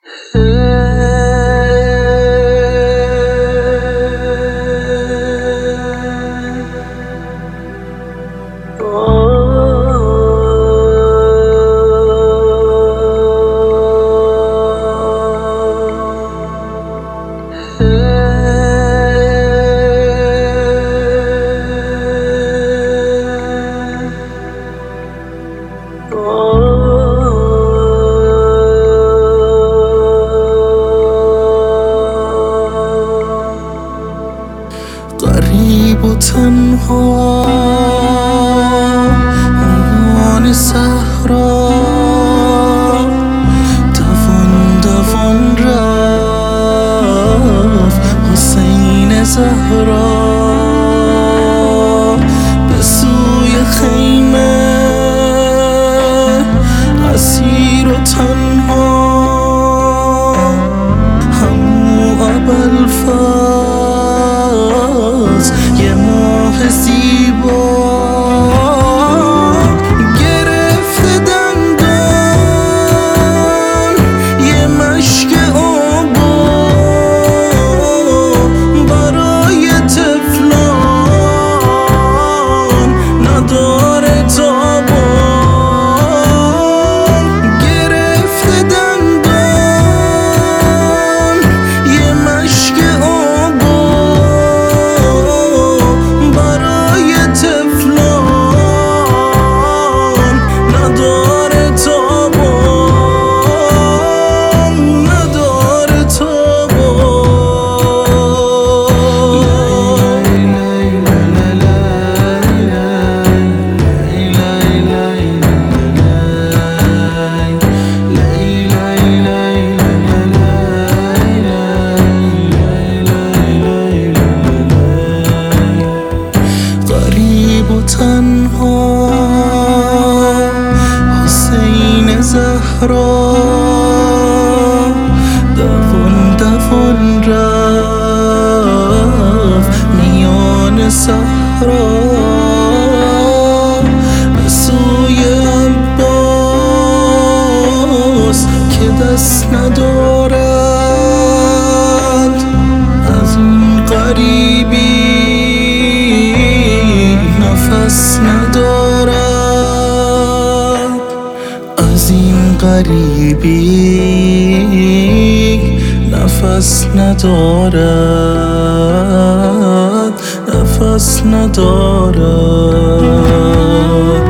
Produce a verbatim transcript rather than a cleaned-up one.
غریب و تنها میان صحرا، دوان دوان رفت حسین زهرا به سوی خیمه، اسیر و تنها همو ابوالفضل یه ماه زیبا گرفته دندان، یه مشک آبا برای تفلان نداره تابان. گرفته دندان، یه مشک آبا برای تفلان نداره تابان، نداره غریب و تنها حسین زهرا دوان دوان رفت میان صحرا به سوی عباس که دست ندارد از این غریبی، نفس ندارد از این غریبی، نفس ندارد، نفس ندارد.